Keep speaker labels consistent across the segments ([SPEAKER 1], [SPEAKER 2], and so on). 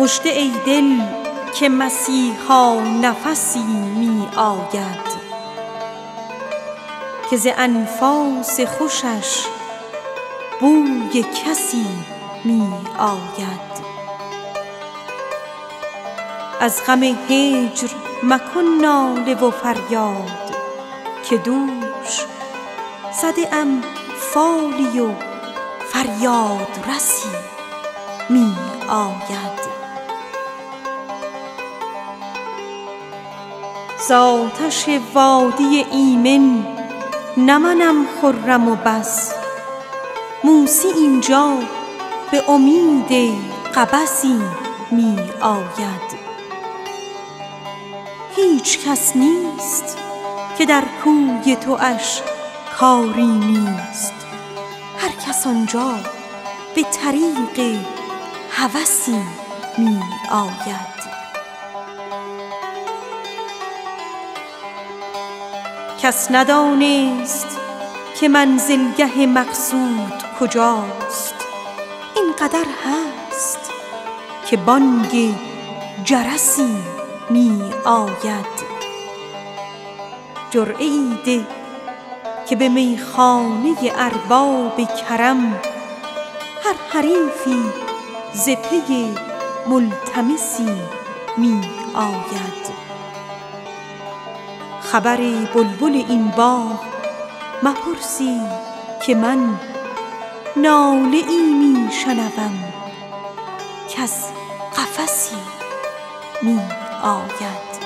[SPEAKER 1] مژده ای دل که مسیحا نفسی می آید، که ز انفاس خوشش بوی کسی می آید. از غم هجر مکن ناله و فریاد، که دوش زده ام فالی و فریاد رسی می آید. ز آتش وادی ایمن نه منم خرم و بس، موسی اینجا به امید قبسی می آید. هیچ کس نیست که در کوی تواش کاری نیست، هر کس آنجا به طریق هوسی می آید. کس ندانست که منزلگه مقصود کجاست، اینقدر هست که بانگ جرسی می آید. جرعه ای ده که به میخانه ارباب کرم، هر حریفی ز پی ملتمسی می آید. خبر بلبل این باغ مپرسی که من ناله ای می شنوم کز قفسی می آید.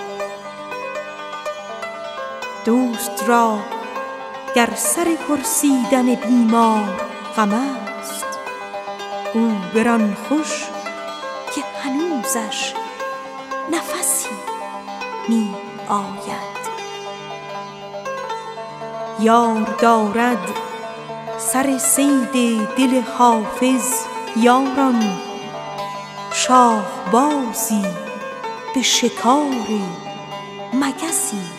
[SPEAKER 1] دوست را گر سر پرسیدن بیمار غم است، گو بران خوش که هنوزش نفسی می آید. یار دارد سر صید دل حافظ یاران، شاهبازی به شکار مگسی